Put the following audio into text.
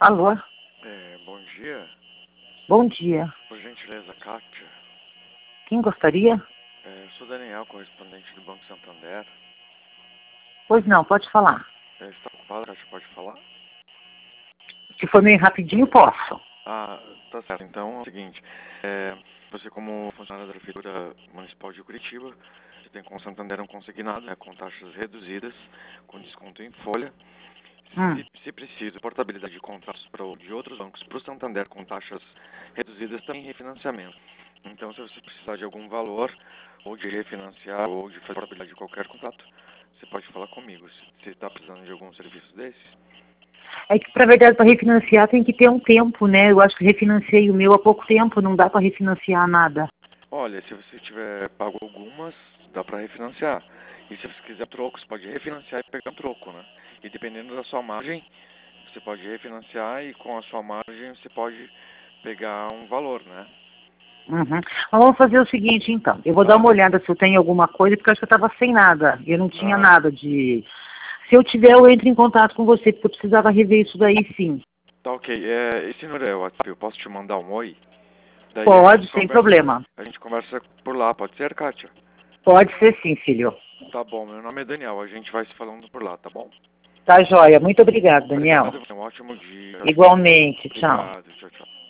Alô? Bom dia. Bom dia. Por gentileza, Kátia. Quem gostaria? Sou Daniel, correspondente do Banco Santander. Pois não, pode falar. Está ocupado, Kátia? Pode falar? Se for meio rapidinho, posso. Ah, tá certo. Então é o seguinte. Você como funcionário da Prefeitura Municipal de Curitiba, você tem com o Santander um consignado, né, com taxas reduzidas, com desconto em folha. Se preciso, portabilidade de contratos de outros bancos para o Santander com taxas reduzidas, também refinanciamento. Então, se você precisar de algum valor, ou de refinanciar, ou de fazer portabilidade de qualquer contrato, você pode falar comigo. Se você está precisando de algum serviço desses. É que, pra verdade, para refinanciar tem que ter um tempo, né? Eu acho que refinanciei o meu há pouco tempo, não dá para refinanciar nada. Olha, se você tiver pago algumas, dá para refinanciar. E se você quiser troco, você pode refinanciar e pegar um troco, né? E dependendo da sua margem, você pode refinanciar e com a sua margem você pode pegar um valor, né? Uhum. Mas vamos fazer o seguinte, então. Eu vou dar uma olhada se eu tenho alguma coisa, porque eu acho que eu estava sem nada. Eu não tinha nada de... Se eu tiver, eu entro em contato com você, porque eu precisava rever isso daí, sim. Tá ok. Esse número é o WhatsApp, eu posso te mandar um oi? Daí Pode, sem problema. a gente conversa por lá, pode ser, Kátia? Pode ser sim, filho. Tá bom, meu nome é Daniel, a gente vai se falando por lá, tá bom? Tá joia. Muito obrigada, Daniel. Obrigado, um ótimo dia. Igualmente. Tchau. Obrigado, tchau, tchau.